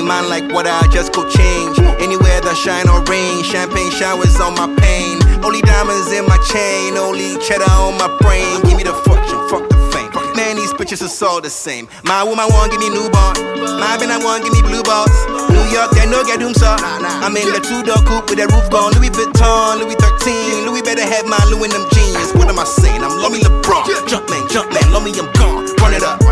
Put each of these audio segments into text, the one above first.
man like what I just go change. Anywhere that shine or rain, champagne showers on my pain. Only diamonds in my chain, only cheddar on my brain. Give me the fortune, fuck the fame. Man, these bitches is all the same. My woman want give me newborn, my Ben I want give me blue balls. New York, they no get doom sir. I'm in the 2-door coupe with the roof gone. Louis Vuitton, Louis 13. Louis better have my Louis in them jeans. What am I saying? I'm Lummy LeBron. Jump man, Lummy, I'm gone. Run it up.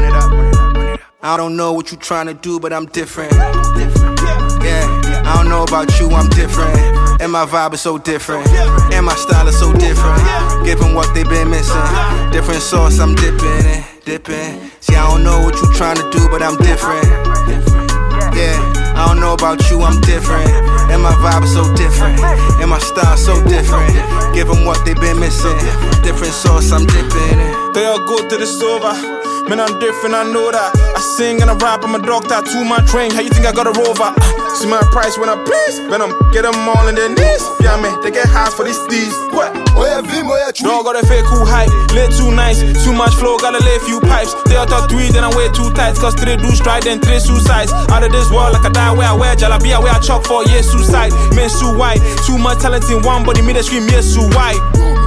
I don't know what you tryna do, but I'm different. Yeah, I don't know about you, I'm different. And my vibe is so different. And my style is so different. Given what they been missing. Different sauce, I'm dipping in, dipping. See, I don't know what you tryna do, but I'm different. Yeah, I don't know about you, I'm different. And my vibe is so different. And my style so different. Given what they been missing. Different sauce, I'm dipping in. They all go to the sober. Man, I'm different, I know that. I sing and I rap, I'm a doctor, to my train. How you think I got a rover? See my price when I please. When I'm get them all in their knees. Yeah, man, they get high for these steez. What? Dog got a fake cool height, lay too nice. Too much flow, gotta lay a few pipes. They out of 3, then I wear 2 tights. Cause 3 do strike, then 3 suicides. Out of this world, like I die where I wear jalabia, where I chalk for, yeah, suicide. Men so white, too much talent in one body, me they scream, yes, so white.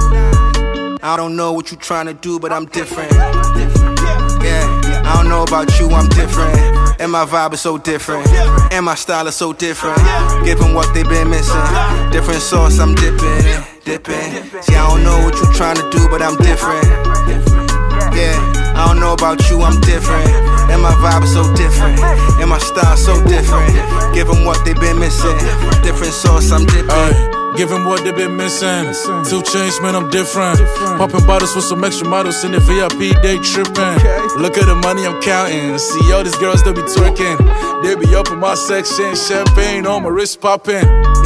I don't know what you tryna do, but I'm different. Yeah, I don't know about you, I'm different. And my vibe is so different. And my style is so different. Given what they been missing. Different sauce, I'm dipping, dipping. See, I don't know what you tryna do, but I'm different. Yeah, I don't know about you, I'm different. And my vibe is so different. And my style so different. Given what they been missing. Different sauce, I'm dipping. Given what they been missing. 2 Chainz, man, I'm different. Popping bottles with some extra models in the VIP, they tripping. Look at the money I'm counting. See all these girls, they be twerking. They be up in my section, champagne on my wrist popping.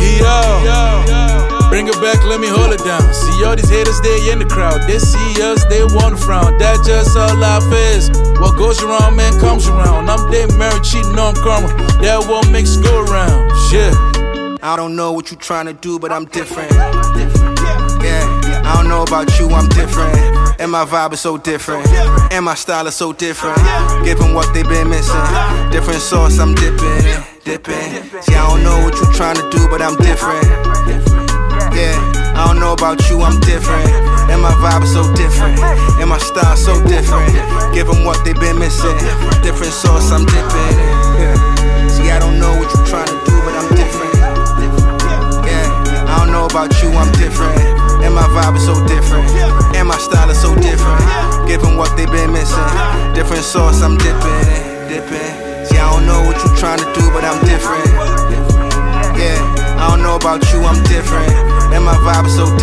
Yo, bring it back, let me hold it down. See all these haters, they in the crowd. They see us, they wanna frown. That's just how life is. What goes around, man, comes around. I'm dead married, cheating on karma. That what makes it go around. Shit. I don't know what you tryna do, but I'm different. Yeah, I don't know about you, I'm different. And my vibe is so different. And my style is so different. Given what they been missing. Different sauce, I'm dipping, dipping. See, I don't know what you tryna do, but I'm different. Yeah, I don't know about you, I'm different. And my vibe is so different. And my style so different. Given what they been missing. Different sauce, I'm dipping. Yeah. See, I don't know what you tryna do, but I'm different. I don't know about you, I'm different. And my vibe is so different. And my style is so different. Given what they been missing. Different sauce, I'm dipping, dipping. See, I don't know what you tryna do, but I'm different. Yeah, I don't know about you, I'm different. And my vibe is so